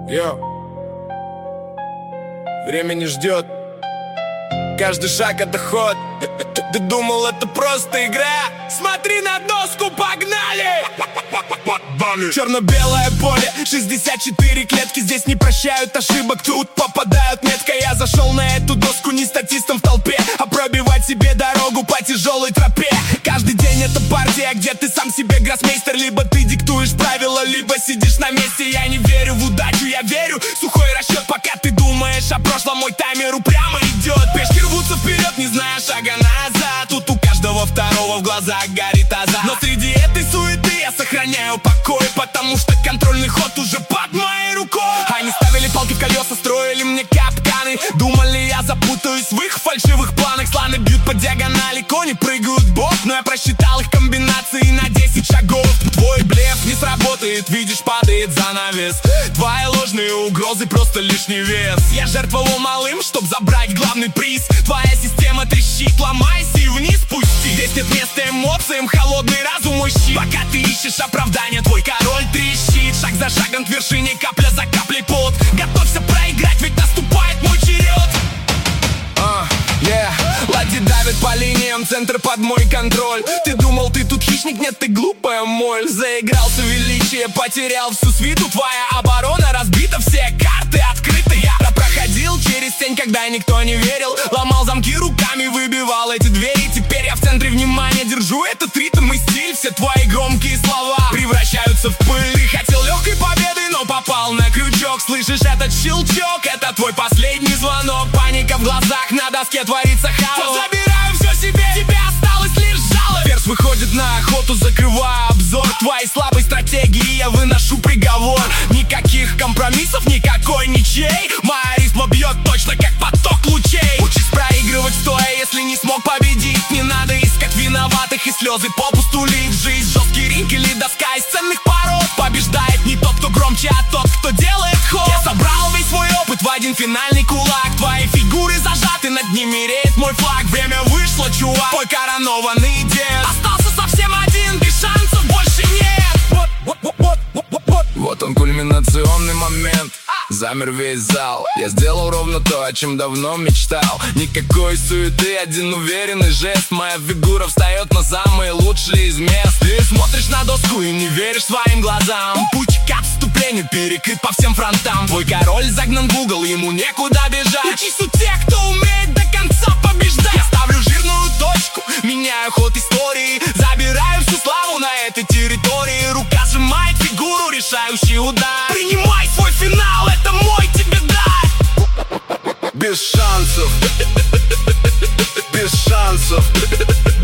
Йо. Время не ждет. Каждый шаг это ход. Ты думал, это просто игра? Смотри на доску, погнали! Черно-белое поле, 64 клетки. Здесь не прощают ошибок, тут попадают метко. Я зашел на эту доску не статистом в толпе, а пробивать себе дорогу по тяжелой тропе. Каждый день это партия, где ты сам себе гроссмейстер. Либо ты диктуешь правила, либо сидишь на месте. Я не верю в удачу, я верю в сухой расчет. Пока ты думаешь о прошлом, мой таймер упрямо идет. Пешки рвутся вперед, не зная шага назад. Тут у каждого второго в глазах горит азарт. Но среди этой суеты я сохраняю покой, потому что контрольный ход уже под моей рукой. Они ставили палки в колеса, строили мне капканы. Думали, я запутаюсь в их фальшивых планах. Слоны бьют по диагонали, кони прыгают в бок, но я просчитал их комбинации на 10 шагов. Твой блеф не сработает, видишь, падает занавес. Твои ложные угрозы просто лишний вес. Я жертвовал малым, чтоб забрать главный приз. Твоя система трещит, ломайся и вниз пусти. Здесь нет места эмоциям, холодный разум мой щит. Пока ты ищешь оправдание, твой король трещит. Шаг за шагом к вершине, капля за каплей пот. Готовься проиграть, ведь наступает мой черед. Ладьи давят по линиям, центр под мой контроль. Ты думал, ты тут хищник? Нет, ты глупая моль. Заигрался величие, потерял всю свиту. Твоя оборона разбита, все карты открыты. Я проходил через тень, когда никто не верил. Ломал замки руками, выбивал эти двери. Теперь я в центре внимания, держу этот ритм и стиль. Все твои громкие слова превращаются в пыль. Ты хотел легкой победы, но попал на крючок. Слышишь этот щелчок? Это твой последний звонок. Паника в глазах, на доске творится хаос. Забираю все себе, тебе осталось лишь жалость. Перс выходит на охоту, закрывая обзор. Твоей слабой стратегии я выношу приговор. Никаких компромиссов, никакой ничей. Моя ритма бьет точно как поток лучей. Учись проигрывать стоя, если не смог победить. Не надо искать виноватых и слезы попусту лить. Жизнь жесткий ринг или доска из ценных пород. Побеждает не тот, кто громче, а тот, кто делает ход. Я собрал весь свой опыт в один финальный кулак. Твои фигуры зажаты, над ними реет мой флаг. Время вышло, чувак, твой коронованный дед. Остался совсем один, без шансов больше нет. Вот он, кульминационный момент. Замер весь зал. Я сделал ровно то, о чем давно мечтал. Никакой суеты, один уверенный жест. Моя фигура встает на самые лучшие из мест. Ты смотришь на доску и не веришь своим глазам. Путь к отступлению перекрыт по всем фронтам. Твой король загнан в угол, ему некуда бежать. Учись у тех, кто умеет до конца побеждать. Я ставлю жирную точку, меняю ход истории. Забираю всю славу на этой территории. Рука сжимает фигуру, решающий удар. Принимай свой финал, это мой тебе дар. Без шансов, без шансов.